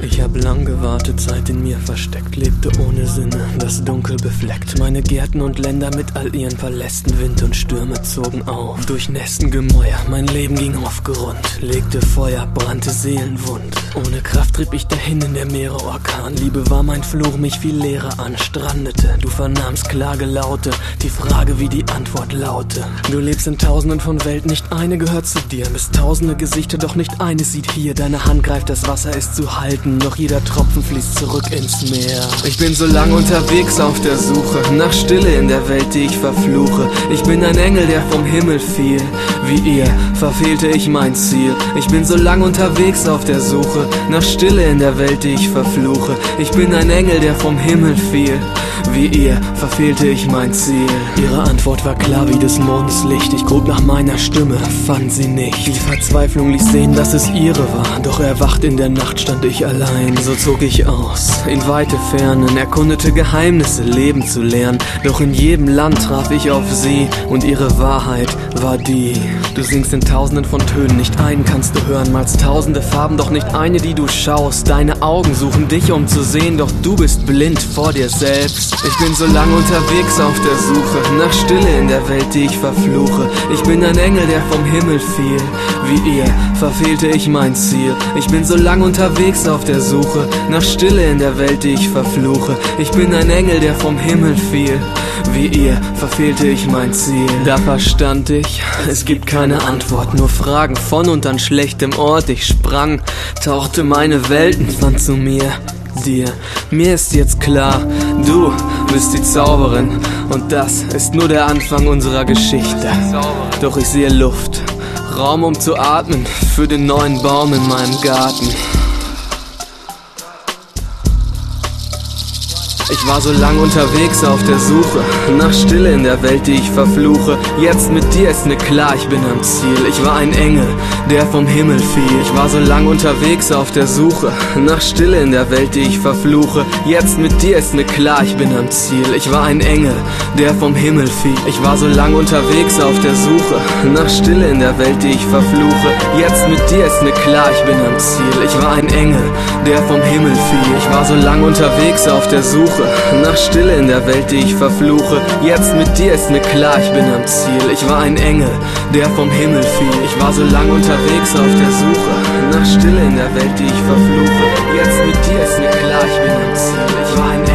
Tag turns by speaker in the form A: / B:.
A: Ich hab lang gewartet, Zeit in mir versteckt, lebte ohne Sinne, das Dunkel befleckt. Meine Gärten und Länder mit all ihren Palästen, Wind und Stürme zogen auf. Durchnässten Gemäuer, mein Leben ging auf Grund, legte Feuer, brannte Seelenwund. Ohne Kraft trieb ich dahin in der Meere Orkan. Liebe war mein Fluch, mich viel Leere anstrandete. Du vernahmst Klagelaute, die Frage wie die Antwort laute. Du lebst in Tausenden von Welten, nicht eine gehört zu dir. Bist tausende Gesichter, doch nicht eines sieht hier. Deine Hand greift, das Wasser ist zu halten, doch jeder Tropfen fließt zurück ins Meer. Ich bin so lang unterwegs auf der Suche nach Stille in der Welt, die ich verfluche. Ich bin ein Engel, der vom Himmel fiel. Wie ihr verfehlte ich mein Ziel. Ich bin so lang unterwegs auf der Suche nach Stille in der Welt, die ich verfluche. Ich bin ein Engel, der vom Himmel fiel. Wie ihr verfehlte ich mein Ziel. Ihre Antwort war klar wie des Mondes Licht. Ich grub nach meiner Stimme, fand sie nicht. Die Verzweiflung ließ sehen, dass es ihre war. Doch erwacht in der Nacht stand ich allein. So zog ich aus, in weite Fernen, erkundete Geheimnisse, Leben zu lernen. Doch in jedem Land traf ich auf sie und ihre Wahrheit war die. Du singst in Tausenden von Tönen, nicht einen kannst du hören. Malst tausende Farben, doch nicht eine, die du schaust. Deine Augen suchen dich, um zu sehen, doch du bist blind vor dir selbst. Ich bin so lang unterwegs auf der Suche nach Stille in der Welt, die ich verfluche. Ich bin ein Engel, der vom Himmel fiel. Wie ihr verfehlte ich mein Ziel. Ich bin so lang unterwegs auf der Suche nach Stille in der Welt, die ich verfluche. Ich bin ein Engel, der vom Himmel fiel. Wie ihr verfehlte ich mein Ziel. Da verstand ich, es gibt keine Antwort, nur Fragen von und an schlechtem Ort. Ich sprang, tauchte meine Welten, fand zu mir. Dir. Mir ist jetzt klar, du bist die Zauberin und das ist nur der Anfang unserer Geschichte. Doch ich sehe Luft, Raum um zu atmen für den neuen Baum in meinem Garten. Ich war so lang unterwegs auf der Suche nach Stille in der Welt, die ich verfluche. Jetzt mit dir ist mir klar, ich bin am Ziel. Ich war ein Engel, der vom Himmel fiel. Ich war so lang unterwegs auf der Suche nach Stille in der Welt, die ich verfluche. Jetzt mit dir ist mir klar, ich bin am Ziel. Ich war ein Engel, der vom Himmel fiel. Ich war so lang unterwegs auf der Suche nach Stille in der Welt, die ich verfluche. Jetzt mit dir ist mir klar, ich bin am Ziel. Ich war ein Engel, der vom Himmel fiel. Ich war so lang unterwegs auf der Suche nach Stille in der Welt, die ich verfluche. Jetzt mit dir ist mir klar, ich bin am Ziel. Ich war ein Engel, der vom Himmel fiel. Ich war so lang unterwegs auf der Suche nach Stille in der Welt, die ich verfluche. Jetzt mit dir ist mir klar, ich bin am Ziel. Ich war ein Engel.